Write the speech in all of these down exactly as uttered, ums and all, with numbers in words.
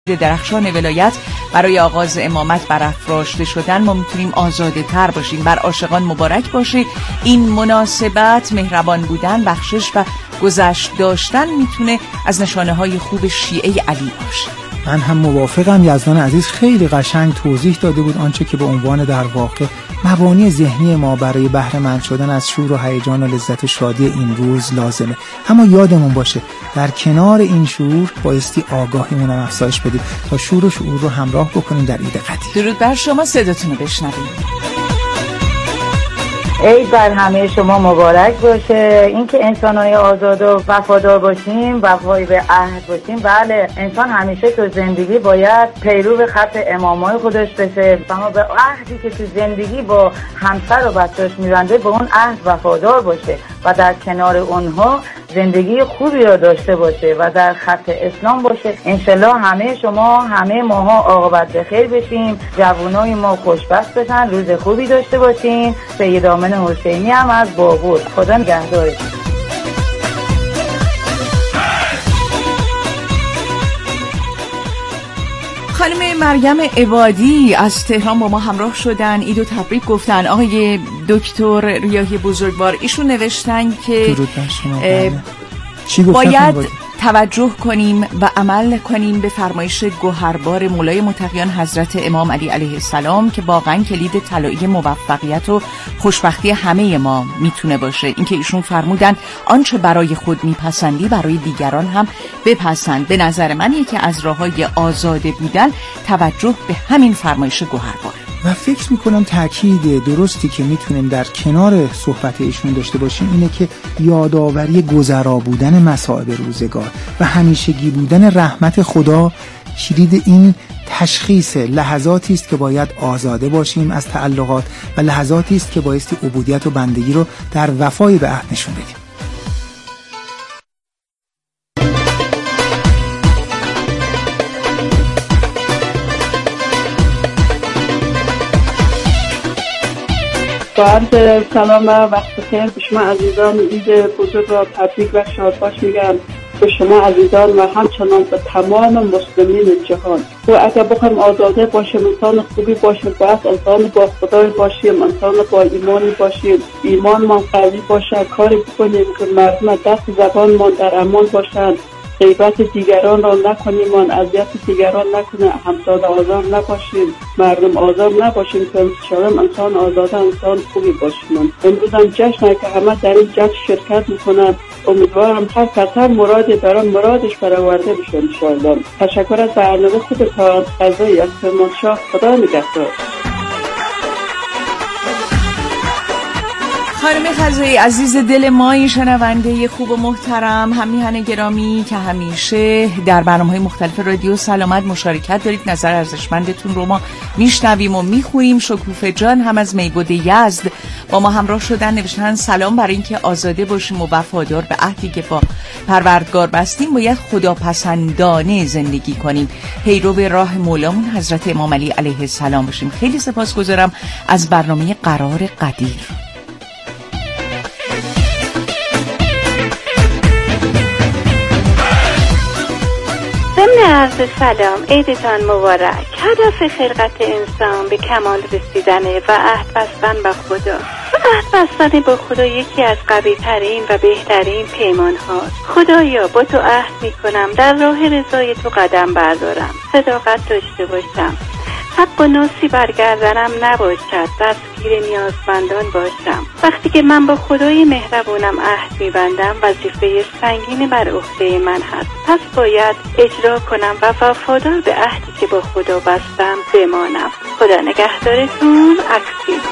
درخشان ولایت برای آغاز امامت برافراشته شدن ما میتونیم آزاده تر باشیم. بر عاشقان مبارک باشه این مناسبت. مهربان بودن، بخشش و گذشت داشتن میتونه از نشانه های خوب شیعه علی باشه. من هم موافقم. یزدان عزیز خیلی قشنگ توضیح داده بود آنچه که به عنوان در واقع مبانی ذهنی ما برای بهره مند شدن از شور و هیجان و لذت و شادی این روز لازمه. اما یادمون باشه در کنار این شور بایستی آگاهیمون رو افزایش بدیم تا شور و شعور رو همراه بکنیم در عید قدیر. درود بر شما، صداتون رو بشنویم. عید بر همه شما مبارک باشه. اینکه انسان‌های آزاد و وفادار باشیم، وفای به عهد باشیم، بله انسان همیشه تو زندگی باید پیرو خط امامای خودش بشه، اما به عهدی که تو زندگی با همسر و بچه‌اش می‌بنده به اون عهد وفادار باشه و در کنار اونها زندگی خوبی را داشته باشه و در خط اسلام باشه. انشالله همه شما همه ماها عاقبت بخیر بشیم، جوانای ما خوشبخت بشن، روز خوبی داشته باشین. سید آمن حسینی هم از بابور. خدا نگهدارتون. خانم مریم عبادی از تهران با ما همراه شدن، عید و تبریک گفتن. آقای دکتر ریاحی بزرگوار ایشون نوشتن که باید توجه کنیم و عمل کنیم به فرمایش گوهربار مولای متقیان حضرت امام علی علیه السلام که واقعا کلید طلایی موفقیت و خوشبختی همه ما میتونه باشه. اینکه ایشون فرمودن آنچه برای خود میپسندی برای دیگران هم بپسند. به نظر من یکی از راههای آزاده بودن توجه به همین فرمایش گوهربار و فکر میکنم تأکید درستی که میتونیم در کنار صحبت ایشون داشته باشیم اینه که یادآوری گذرا بودن مصائب روزگار و همیشگی بودن رحمت خدا کلید این تشخیص لحظاتی است که باید آزاده باشیم از تعلقات و لحظاتی است که بایستی عبودیت و بندگی رو در وفای به عهد نشون بدیم. بعد سلام و وقت خیر به شما عزیزان. عید بزرگ را تبریک و شادباش میگم به شما عزیزان و همچنان به تمام مسلمین جهان. و اگر بخوایم آزاده باشیم، انسان خوبی باشیم، باید انسان با خدای باشیم، انسان با ایمانی باشیم، ایمان ما قوی باشه، کاری بکنیم که مردم دست زبان ما در امان باشند، غیبت دیگران را نکنیم، من اذیت دیگران نکنیم، همساده آزار نباشیم، مردم آزار نباشیم، که انشاءالله انسان آزاده انسان خوبی باشیم. امروز هم جشنه که همه در این جشن شرکت میکنن. امیدوارم هر کس هر مرادی دارن مرادش برآورده بشه انشاءالله. تشکر از برنامه خوبتان. قضایی از کرمانشاه. خدا نگهدار. خانم خزایی عزیز دل ما، این شنونده خوب و محترم، هم میهن گرامی که همیشه در برنامه‌های مختلف رادیو سلامت مشارکت دارید، نظر ارزشمندتون رو ما میشنویم و میخونیم. شکوفه جان هم از میبود یزد با ما همراه شدن، نوشتن سلام. برای اینکه آزاده باشیم و وفادار به عهدی که با پروردگار بستیم باید خداپسندانه زندگی کنیم، پیرو به راه مولامون حضرت امام علی علیه السلام باشیم. خیلی سپاسگزارم از برنامه قرار قدیر. عرض سلام، عیدتان مبارک. هدف خلقت انسان به کمال رسیدنه و عهد بستن با خدا. عهد بستن با خدا یکی از قوی ترین و بهترین پیمان هاست. خدایا با تو عهد می کنم در راه رضای تو قدم بردارم، صداقت داشته باشم، حق و ناسی برگردنم نباشد، دستگیر نیازمندان باشم. وقتی که من با خدای مهربونم عهد میبندم وظیفه سنگینی بر عهده من هست، پس باید اجرا کنم و وفادار به عهدی که با خدا بستم بمانم. خدا نگهدارتون. عکسی.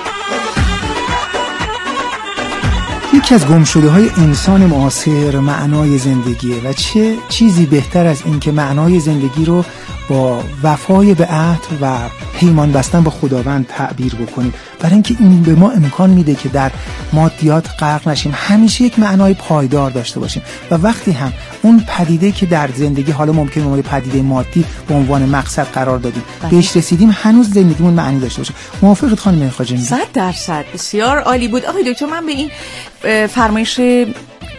یکی از گمشده های انسان معاصر معنای زندگیه و چه چیزی بهتر از این که معنای زندگی رو با وفای به عهد و پیمان بستن با خداوند تعبیر بکنیم، برای اینکه این به ما امکان میده که در مادیات غرق نشیم، همیشه یک معنای پایدار داشته باشیم و وقتی هم اون پدیده که در زندگی حالا ممکنه ما پدیده مادی به عنوان مقصد قرار دادیم بهش رسیدیم، هنوز زندگیمون معنی داشته باشه. موافقت خانم خواجمی؟ صد درصد. بسیار عالی بود. آقای دکتر، من به این فرمایش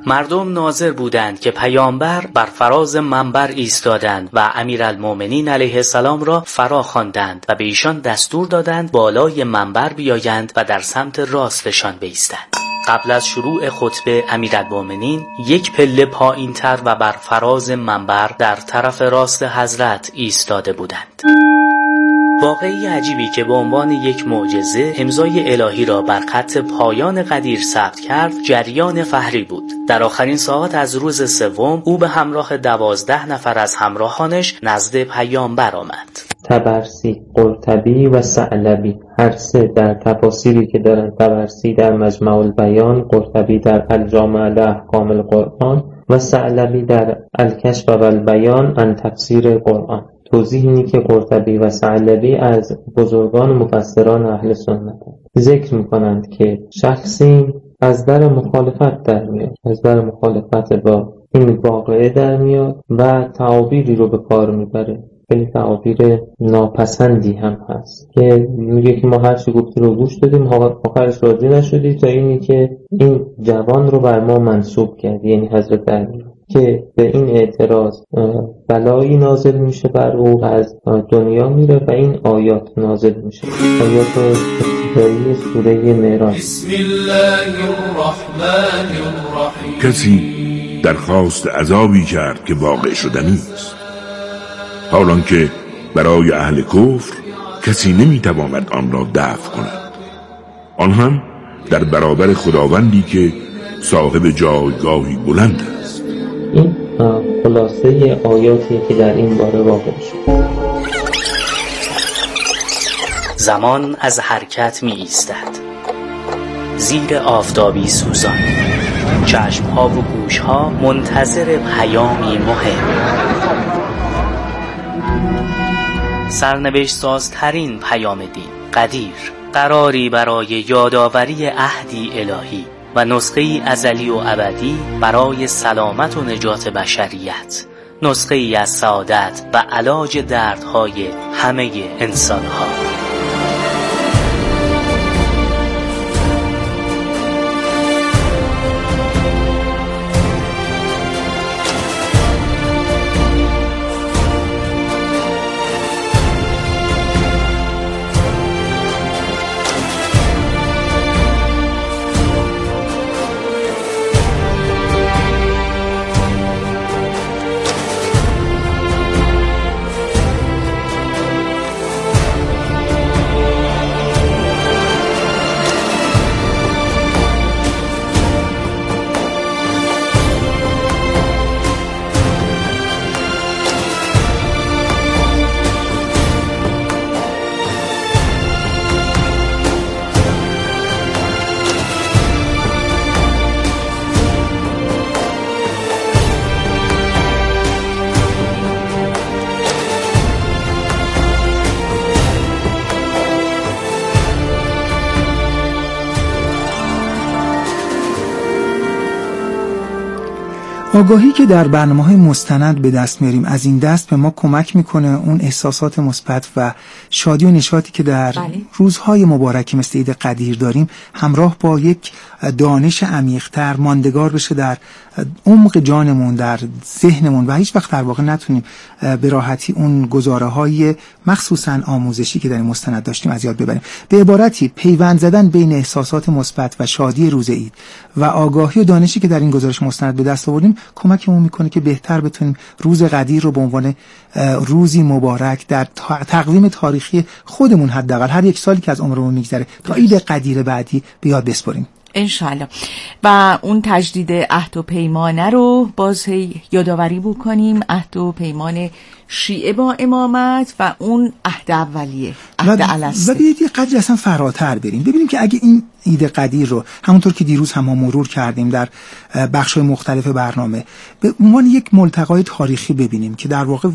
مردم ناظر بودند که پیامبر بر فراز منبر ایستادند و امیرالمؤمنین علیه السلام را فرا خواندند و به ایشان دستور دادند بالای منبر بیایند و در سمت راستشان بایستند. قبل از شروع خطبه امیرالمؤمنین یک پله پایین‌تر و بر فراز منبر در طرف راست حضرت ایستاده بودند. واقعی عجیبی که به عنوان یک معجزه امضای الهی را بر خط پایان قدیر ثبت کرد جریان فهری بود. در آخرین ساعات از روز سوم او به همراه دوازده نفر از همراهانش نزد پیامبر آمد. طبرسی، قرطبی و ثعلبی هر سه در تفاسیری که دارن، طبرسی در مجمع البیان، قرطبی در الجامع لاحکام القرآن و ثعلبی در الکشف و البیان عن تفسیر قرآن. توضیح اینی که قرطبی و ثعلبی از بزرگان مفسران اهل سنت ذکر میکنند که شخصی از در مخالفت در میاد، از در مخالفت با این واقعه در میاد و تعابیری رو به کار میبره، خیلی تعابیر ناپسندی هم هست که میگه که ما هر چی گفتی رو گوش دادیم، آخرش راضی نشدی تا اینی که این جوان رو بر ما منسوب کردی، یعنی حضرت علی، که به این اعتراض بلایی نازل میشه بر او، از دنیا میره و این آیات نازل میشه، آیات ابتدایی سوره معراج. بسم الله الرحمن الرحیم. کسی درخواست عذابی کرد که واقع شدنی است، حالان که برای اهل کفر کسی نمیتواند آن را دفع کند، آن هم در برابر خداوندی که صاحب جایگاهی بلند است. این خلاصه آیاتی که در این باره واقع شد. زمان از حرکت می ایستد، زیر آفتابی سوزان، چشمها و گوشها منتظر پیامی مهم. سرنوشت سازترین پیام دین قدیر، قراری برای یادآوری عهدی الهی و نسخه‌ای ازلی و ابدی برای سلامت و نجات بشریت، نسخه‌ای از سعادت و علاج دردهای همه انسانها. آگاهی که در برنامه‌های مستند به دست میاریم از این دست به ما کمک میکنه اون احساسات مثبت و شادی و نشاطی که در بله. روزهای مبارکی مثل عید قدیر داریم همراه با یک دانش عمیق‌تر ماندگار بشه در عمق جانمون، در ذهنمون و هیچ وقت در واقع نتونیم به راحتی اون گزاره‌های مخصوصاً آموزشی که در این مستند داشتیم از یاد ببریم. به عبارتی پیوند زدن بین احساسات مثبت و شادی روز عید و آگاهی و دانشی که در این گزارش مستند به دست آوردیم کمکمون میکنه که بهتر بتونیم روز قدیر رو به عنوان روزی مبارک در تقویم تاریخی خودمون حداقل هر یک سالی که از عمرمون میگذره تا عید قدیر بعدی به یاد بسپاریم انشالله. و اون تجدید عهد و پیمانه رو باز یادآوری بکنیم، عهد و پیمان شیعه با امامت و اون عهد اولیه، عهد السته. و بیایید یه قدری اصلا فراتر بریم ببینیم که اگه این عید قدیر رو همونطور که دیروز هم ما مرور کردیم در بخش‌های مختلف برنامه به عنوان یک ملتقای تاریخی ببینیم که در واقع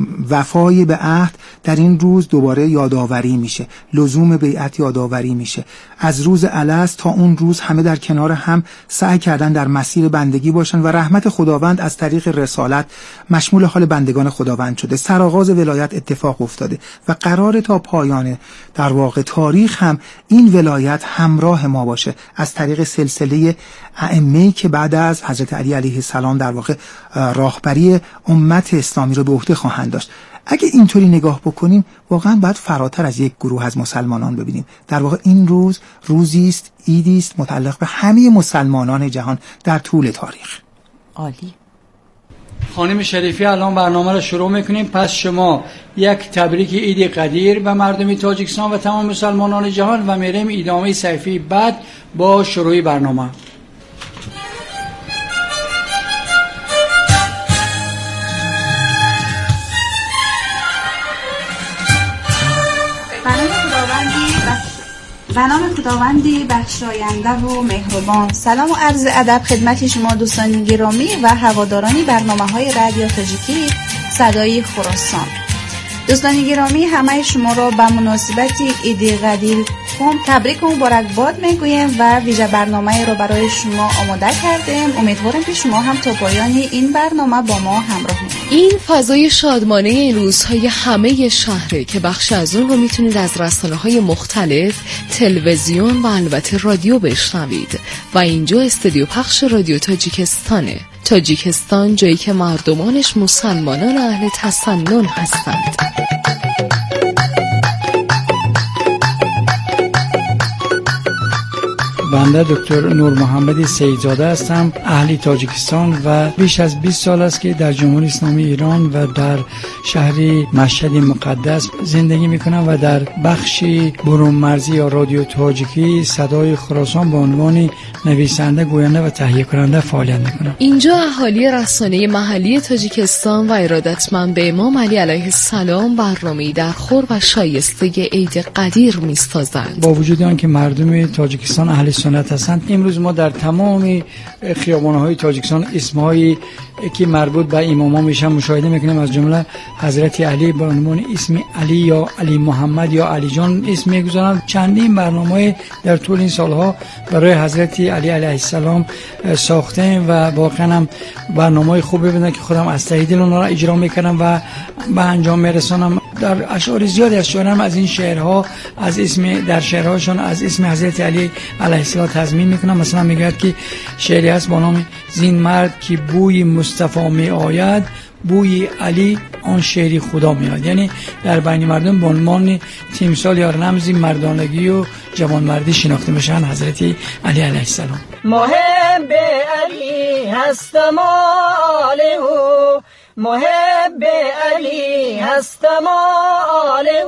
وفای به عهد در این روز دوباره یادآوری میشه، لزوم بیعت یادآوری میشه، از روز الست تا اون روز همه در کنار هم سعی کردن در مسیر بندگی باشن و رحمت خداوند از طریق رسالت مشمول حال بندگان خداوند شده، سرآغاز ولایت اتفاق افتاده و قرار تا پایان در واقع تاریخ هم این ولایت همراه همراه ما باشه از طریق سلسله ائمه‌ای که بعد از حضرت علی علیه السلام در واقع راهبری امت اسلامی رو به عهده خواهند داشت. اگه اینطوری نگاه بکنیم واقعا باید فراتر از یک گروه از مسلمانان ببینیم. در واقع این روز روزی است، عیدی است متعلق به همه مسلمانان جهان در طول تاریخ. عالی. خانم شریفی الان برنامه رو شروع میکنیم، پس شما یک تبریک عید قدیر به مردم تاجیکستان و تمام مسلمانان جهان و میریم ادامه صحیفه بعد با شروع برنامه. به نام خداوندی بخشاینده و مهربان. سلام و عرض ادب خدمت شما دوستان گرامی و هواداران برنامه‌های رادیو تاجیکی صدای خراسان. دوستان گرامی همه شما را به مناسبت عید قدیر تبریک و مبارکباد میگویم و ویژه برنامه را برای شما آماده کردیم. امیدوارم که شما هم تا پایان این برنامه با ما همراه باشید. این فضای شادمانه این روزهای همه شهره که بخش از اون رو میتونید از رسانه‌های مختلف، تلویزیون و البته رادیو بشنوید و اینجا استودیو پخش رادیو تاجیکستانه. تاجیکستان جایی که مردمانش مسلمانان اهل تسنن هستند. بنده دکتر نور محمدی سیدزاده هستم، اهل تاجیکستان و بیش از بیست سال است که در جمهوری اسلامی ایران و در شهری مشهد مقدس زندگی میکنم و در بخشی برون مرزی یا رادیو تاجیکی صدای خراسان به عنوان نویسنده، گوینده و تهیه کننده فعالیت میکنم. اینجا اهالی رسانه محلی تاجیکستان و ارادتمند به امام علی علیه السلام برنامه‌ای در خور و شایسته عید قدیر میسازند. با وجود آنکه مردم تاجیکستان اهل سنت هستند، امروز ما در تمام خیابان‌های تاجیکستان اسم‌هایی که مربوط به امامان میشن مشاهده میکنیم، از جمله حضرت علی به عنوان اسم علی یا علی محمد یا علی جان اسم میگذارند. چندین برنامه در طول این سالها برای حضرت علی علیه السلام ساختیم و واقعا هم برنامه‌های خوبی بودن که خودم از ته دل اونها را اجرا میکنم و به انجام میرسانم. در اشعار زیادی از شاعران از این شعرها از اسم در شعرهاشون از اسم حضرت علی علیه السلام تضمین میکنم. مثلا میگه که شعری هست با نام زین مرد که بوی مصطفی می آید، بوی علی آن شعری خدا میاد. یعنی در بین مردم به عنوان تمثال یا رمزی مردانگی و جوانمردی شناخته میشن حضرت علی علیه السلام. محب علی هستم آله، محب علی هستم آله،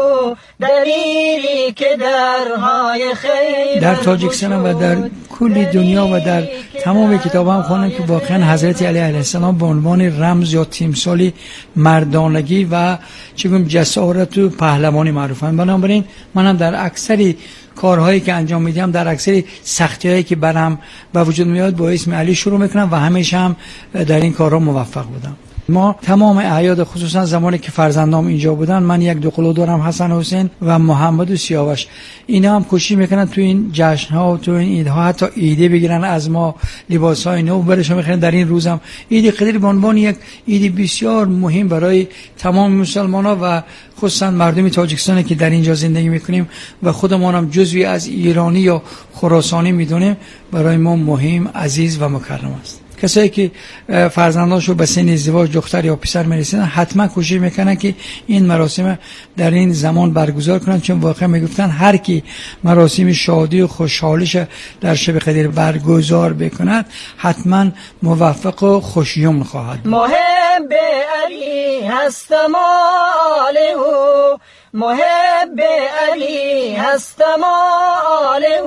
دلیلی که درهای خیر در تاجیکستان و در کل دنیا و در تمام کتاب هم خوانن که واقعا حضرت علی علیه السلام به عنوان رمز یا تمثال مردانگی و چگونه جسارت و پهلوانی معروفن. بنابراین منم در اکثر کارهایی که انجام میدم، در اکثر سختی‌هایی که برام به وجود میاد با اسم علی شروع میکنم و همیشه هم در این کارها موفق بودم. ما تمام اعیاد خصوصا زمانی که فرزندام اینجا بودن، من یک دو قلو دارم، حسن حسین و محمد و سیاوش، اینا هم کوشش میکنن تو این جشن‌ها و تو این عیدها حتی ایده بگیرن از ما، لباس‌های نو برشون میخرن. در این روزم عید قدیر به عنوان یک عید بسیار مهم برای تمام مسلمان‌ها و خصوصا مردم تاجیکستان که در اینجا زندگی میکنیم و خودمون هم جزوی از ایرانی یا خراسانی میدونیم، برای ما مهم، عزیز و مکرم است. کسایی که فرزندانشو به سن ازدواج دختر یا پسر میرسیدن حتما کوشش میکنن که این مراسم در این زمان برگزار کنن، چون واقعا میگفتن هر کی مراسم شادی و خوشحالیش در شب قدیر برگزار بکند حتما موفق و خوشیوم خواهد. محب علی هستم آله، محب علی هستم آله،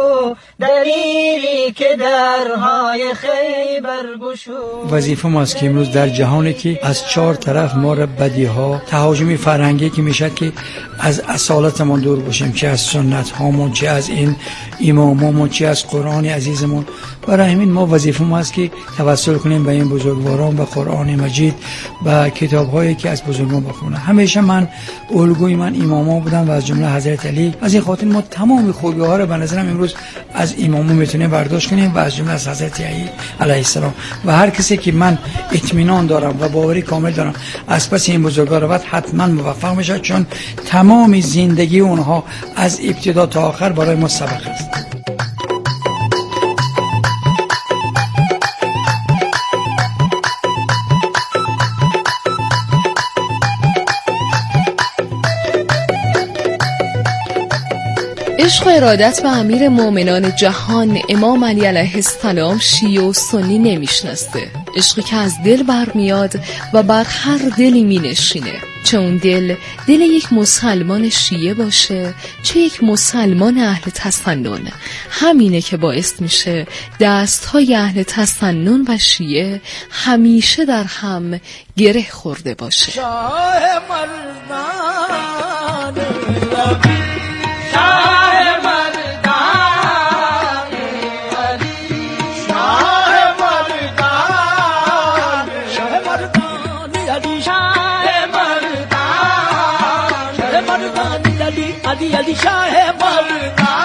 دلیلی که درهای خیبر گشود. وظیفه ماست که امروز در جهانی که از چهار طرف ما را بدیها، تهاجم فرهنگی که میشه که از اصالتمون دور باشیم، چه از سنت هامون، چه از این امامامون، چه از قرآن عزیزمون. برای همین ما وظیفه ماست که توسل کنیم به این بزرگواران و قرآن مجید و کتاب‌هایی که از بزرگان بخونن. همیشه من الگوی من اماما بودن و از جمله حضرت علی. از این خاطر ما تمام خوبی‌ها رو به نظرم امروز از اماما میتونیم برداشت کنیم و از جمله از حضرت علی علیه السلام. و هر کسی که من اطمینان دارم و باوری کامل دارم از پس این بزرگوار بعد حتما موفق میشه، چون تمام زندگی اونها از ابتدا تا آخر برای ما سبق است. عشق و ارادت به امیر مؤمنان جهان امام علی علیه السلام شیعه و سنی نمیشناسه. عشقی که از دل برمیاد و بر هر دلی می نشینه، چه اون دل دل یک مسلمان شیعه باشه چه یک مسلمان اهل تسنن. همینه که باعث میشه دستهای اهل تسنن و شیعه همیشه در هم گره خورده باشه. شاه مردان لبی، شاه مردان علی، شاه مردان، شاه مردان علی، شاه مردان، شاه مردان علی، علی علی شاه مردان.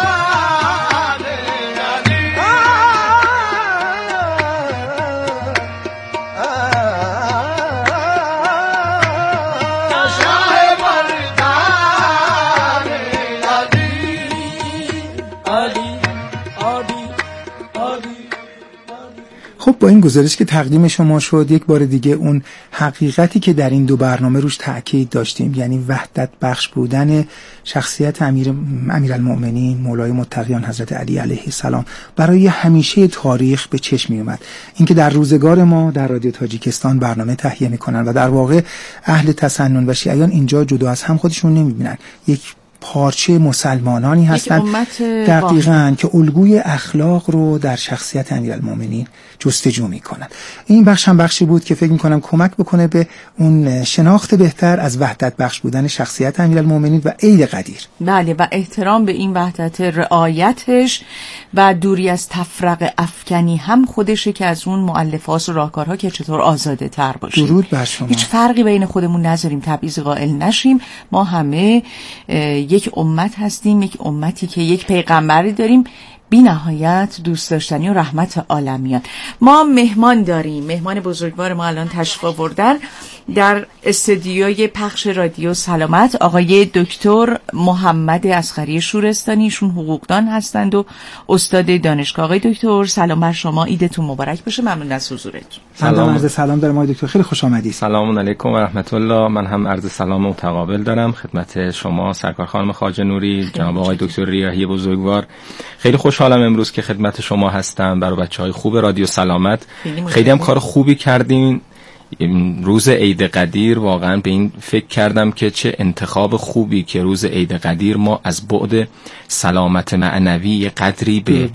خب با این گزارش که تقدیم شما شد، یک بار دیگه اون حقیقتی که در این دو برنامه روش تأکید داشتیم، یعنی وحدت بخش بودن شخصیت امیر امیرالمؤمنین مولای متقیان حضرت علی علیه السلام برای همیشه تاریخ به چشم می اومد. اینکه در روزگار ما در رادیو تاجیکستان برنامه تهیه میکنن و در واقع اهل تسنن و شیعیان اینجا جدا از هم خودشون نمیبینن، یک پارچه مسلمانانی هستند دقیقاً که الگوی اخلاق رو در شخصیت امیرالمؤمنین جستجو میکنند. این بخش هم بخشی بود که فکر میکنم کمک بکنه به اون شناخت بهتر از وحدت بخش بودن شخصیت امیرالمؤمنین و عید قدیر. بله، و احترام به این وحدت، رعایتش و دوری از تفرقه افکنی هم خودشه که از اون مؤلفات و راهکارها که چطور آزاده تر باشیم. درود بر شما. هیچ فرقی بین خودمون نذاریم، تبعیض قائل نشیم. ما همه یک امت هستیم، یک امتی که یک پیغمبری داریم بی نهایت دوست داشتنی و رحمت عالمیان. ما مهمان داریم، مهمان بزرگوار ما الان تشریف آوردن در استدیوی پخش رادیو سلامت، آقای دکتر محمد اصغری شورستانی. ایشون حقوقدان هستند و استاد دانشگاه. آقای دکتر سلام بر شما، عیدتون مبارک باشه. ممنون از حضورتون. سلام، عرض سلام دارم آقای دکتر، خیلی خوش آمدید. سلام علیکم و رحمت الله. من هم عرض سلام متقابل دارم خدمت شما سرکار خانم خواجه نوری، جناب آقای دکتر ریاحی بزرگوار. خیلی خوشحالم امروز که خدمت شما هستم. برای بچهای خوب رادیو سلامت خیلی هم کار خوبی کردین. روز عید قدیر واقعا به این فکر کردم که چه انتخاب خوبی که روز عید قدیر ما از بعد سلامت معنوی قدری به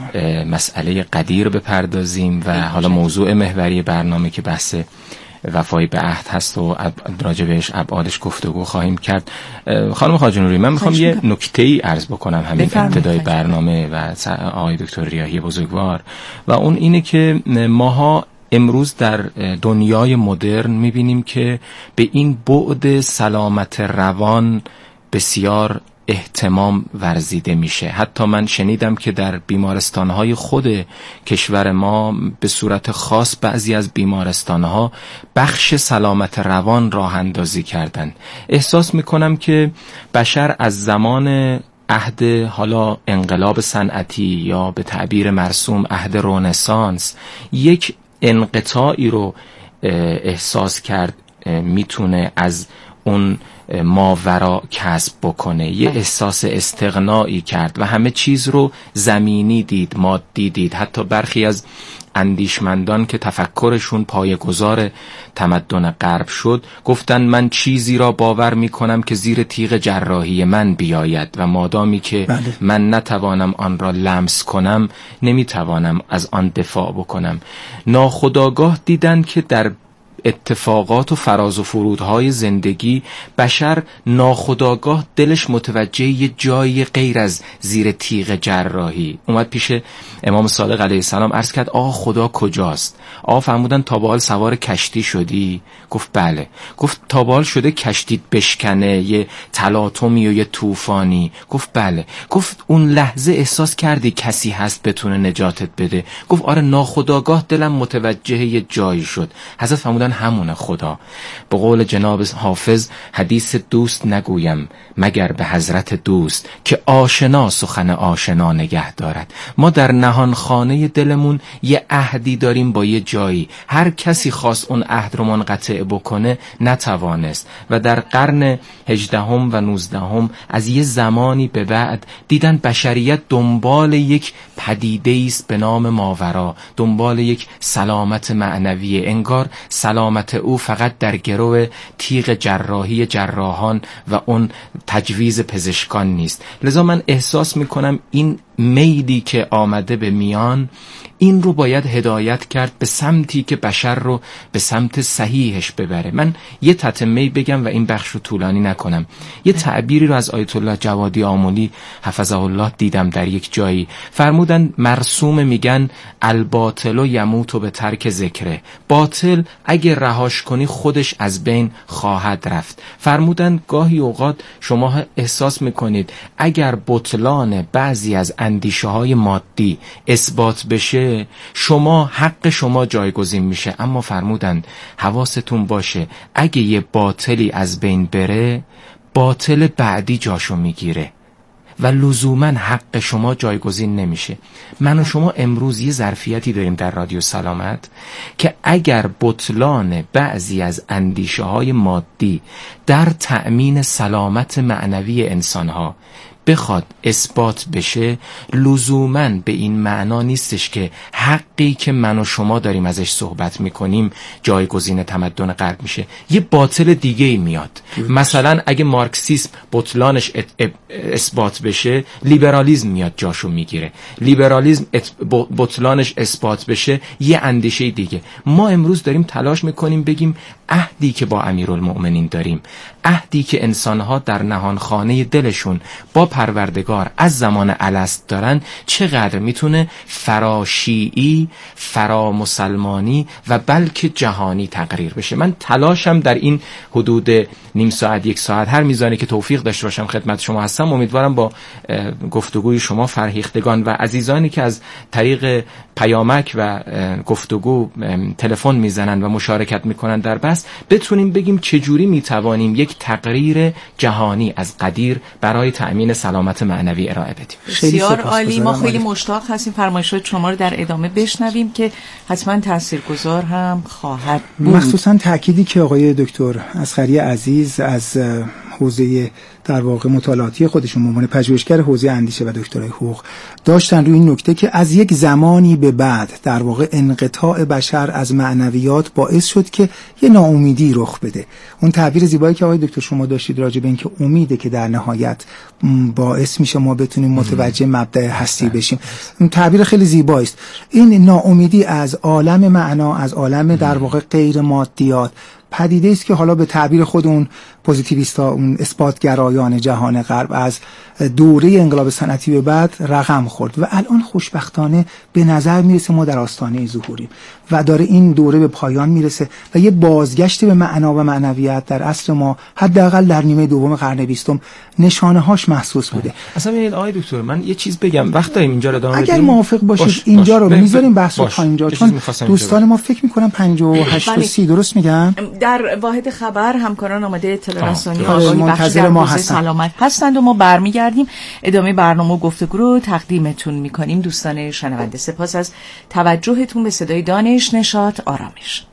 مسئله قدیر بپردازیم و حالا موضوع محوری برنامه که بحث وفای به عهد هست و راجع بهش ابعادش گفتگو خواهیم کرد. خانم خواجه نوری، من میخوام یه نکته‌ای عرض بکنم همین ابتدای برنامه و آقای دکتر ریاحی بزرگوار، و اون اینه که ماها امروز در دنیای مدرن میبینیم که به این بعد سلامت روان بسیار اهتمام ورزیده میشه. حتی من شنیدم که در بیمارستانهای خود کشور ما به صورت خاص بعضی از بیمارستانها بخش سلامت روان راه اندازی کردن. احساس میکنم که بشر از زمان عهد حالا انقلاب صنعتی یا به تعبیر مرسوم عهد رنسانس یک انقطاعی رو احساس کرد میتونه از اون ماورا کسب بکنه، یه احساس استغنایی کرد و همه چیز رو زمینی دید، مادی دید. حتی برخی از اندیشمندان که تفکرشون پایه‌گذار تمدن غرب شد گفتن من چیزی را باور میکنم که زیر تیغ جراحی من بیاید و مادامی که بله. من نتوانم آن را لمس کنم نمیتوانم از آن دفاع بکنم. ناخودآگاه دیدن که در اتفاقات و فراز و فرودهای زندگی بشر ناخودآگاه دلش متوجه یه جایی غیر از زیر تیغ جراحی. اومد پیش امام صادق علیه السلام عرض کرد آقا خدا کجاست؟ آقا فرمودن تا به حال سوار کشتی شدی؟ گفت بله. گفت تا به حال شده کشتیت بشکنه یه تلاطمی و یه طوفانی؟ گفت بله. گفت اون لحظه احساس کردی کسی هست بتونه نجاتت بده؟ گفت آره، ناخودآگاه دلم متوجه یه جایی شد. حضرت فرمودن من همونه خدا. به قول جناب حافظ حدیث دوست نگویم مگر به حضرت دوست که آشنا سخن آشنا نگه دارد. ما در نهان خانه دلمون یه عهدی داریم با یه جایی، هر کسی خواست اون عهد رو منقطع بکنه نتوانست و در قرن هجدهم و نوزدهم از یه زمانی به بعد دیدن بشریت دنبال یک پدیده است به نام ماورا، دنبال یک سلامت معنوی، انگار سلامت او فقط در گرو تیغ جراحی جراحان و اون تجویز پزشکان نیست. لذا من احساس میکنم این میلی که آمده به میان این رو باید هدایت کرد به سمتی که بشر رو به سمت صحیحش ببره. من یه تتمه‌ای بگم و این بخش رو طولانی نکنم. یه تعبیری رو از آیت الله جوادی آملی حفظه الله دیدم در یک جایی، فرمودن مرسوم میگن الباطل و یموت و به ترک ذکره، باطل اگه رهاش کنی خودش از بین خواهد رفت. فرمودن گاهی اوقات شما احساس میکنید اگر بطلان بعضی از اندیشه های مادی اثبات بشه شما حق شما جایگزین میشه، اما فرمودن حواستون باشه اگه یه باطلی از بین بره باطل بعدی جاشو میگیره و لزوما حق شما جایگزین نمیشه. من و شما امروز یه ظرفیتی داریم در رادیو سلامت که اگر بطلان بعضی از اندیشه های مادی در تأمین سلامت معنوی انسانها بخواد اثبات بشه لزوماً به این معنا نیستش که حقی که من و شما داریم ازش صحبت میکنیم جایگزین تمدن غرب میشه، یه باطل دیگه ای میاد. مثلا اگه مارکسیسم بطلانش اثبات بشه لیبرالیسم میاد جاشو میگیره، لیبرالیسم بطلانش اثبات بشه یه اندیشه دیگه. ما امروز داریم تلاش میکنیم بگیم عهدی که با امیرالمؤمنین داریم، عهدی که انسانها در نهانخانه دلشون با پروردگار از زمان الست دارن چقدر میتونه فراشیعی، فرا مسلمانی و بلکه جهانی تقریر بشه. من تلاشم در این حدود نیم ساعت یک ساعت هر میزانی که توفیق داشته باشم خدمت شما هستم. امیدوارم با گفتگوی شما فرهیختگان و عزیزانی که از طریق پیامک و گفتگو تلفن میزنن و مشارکت میکنن در بحث بتونیم بگیم چجوری میتوانیم یک تقریر جهانی از قدیر برای تأمین سلامت معنوی ارائه بدیم. بسیار عالی. ما خیلی مشتاق هستیم فرمایشات شما رو در ادامه بشنویم که حتما تاثیرگذار هم خواهد بود. مخصوصا تأکیدی که آقای دکتر اصغری عزیز از حوزه در واقع مطالعاتی خودشون به عنوان پژوهشگر حوزه اندیشه و دکترای حقوق داشتن روی این نکته که از یک زمانی به بعد در واقع انقطاع بشر از معنویات باعث شد که یه ناامیدی رخ بده. اون تعبیر زیبایی که آقای دکتر شما داشتید راجع به این که امیده که در نهایت باعث میشه ما بتونیم متوجه مبدأ هستی بشیم، اون تعبیر خیلی زیبایی است. این ناامیدی از عالم معنا، از عالم در واقع غیر مادیات پدیده است که حالا به تعبیر خود اون پوزیتیویستا، اون اثباتگرایان جهان غرب از دوره انقلاب صنعتی به بعد رقم خورد و الان خوشبختانه به نظر میرسه ما در آستانه ظهوریم و داره این دوره به پایان میرسه و یه بازگشت به معنا و معنویت در عصر ما حداقل در نیمه دوم قرن بیستم نشانه هاش محسوس بوده. اصلا ببینید آقای دکتر من یه چیز بگم وقت داریم اینجا رو ادامه بدیم. اگر موافق باشید باش، اینجا باش، رو میذاریم بحث رو تا اینجا، چون دوستان ما فکر میکنم پنجاه و هشت و سی درست میگن. در واحد خبر همکاران آماده اطلاع رسانی آقای بخشی در ما سلامت هستند و ما برمیگردیم ادامه برنامه و گفتگو رو تقدیمتون میکنیم. دوستان شنونده سپاس از توجهتون به صدای دانش، نشاط، آرامش.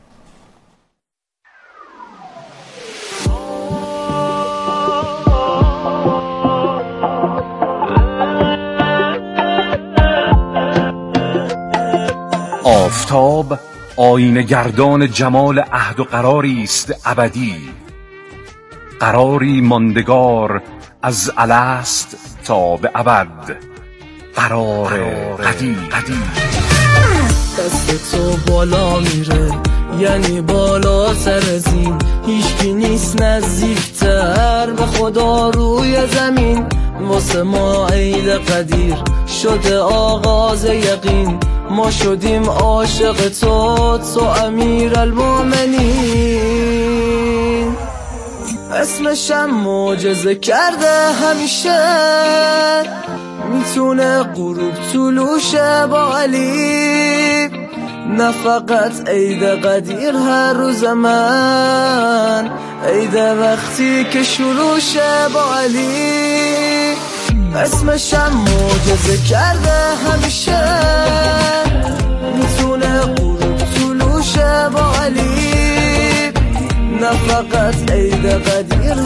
آفتاب آینه گردان جمال عهد و قراری است ابدی، قراری ماندگار از الست تا به ابد، قرار قدیم. دست تو بالا میره یعنی بالا سر زین، هیچکی نیست نزدیکتر به خدا روی زمین. واسه ما عید قدیر شده آغاز یقین، ما شدیم عاشق تو، تو امیر المومنین. اسمشم معجزه کرده همیشه، میتونه غروب طلوشه با علی، نه فقط عید قدیر هر روز من، عید وقتی که شروع شه با علی، اسمشم معجزه کرده همیشه، میتونه غروب طلوع شه با علی، نه فقط عید قدیر